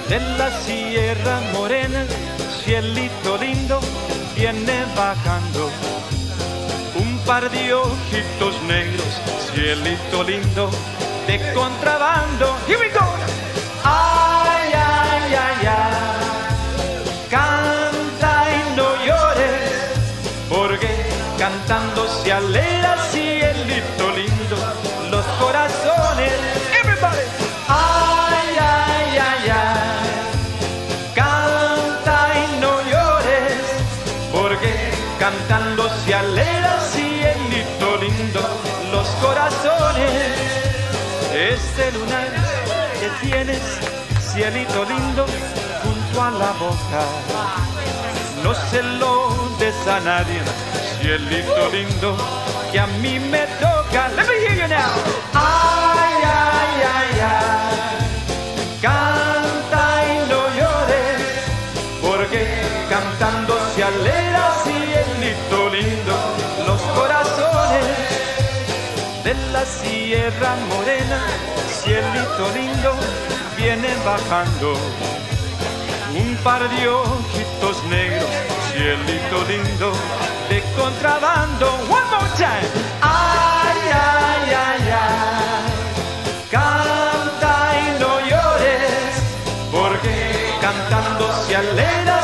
de la Sierra Morena, cielito lindo, viene bajando. Un par de ojitos negros, cielito lindo, de contrabando. Here we go. Ay, ay, ay, ay, canta y no llores, porque cantando se alegra, cielito lindo, los corazones. Everybody. Ay, ay, ay, ay, canta y no llores, porque cantando se alegra, cielito lindo, los corazones. Este lunar que tienes, cielito lindo, junto a la boca, no se lo des a nadie, cielito lindo, que a mí me toca. Let me hear you now. Ay, ay, ay, ay, canta y no llores, porque cantando se alegra, cielito lindo, los corazones. De la Sierra Morena, cielito lindo, viene bajando. Un par de ojitos negros, cielito lindo, de contrabando. One more time. Ay, ay, ay, ay, canta y no llores, porque cantando se alegra,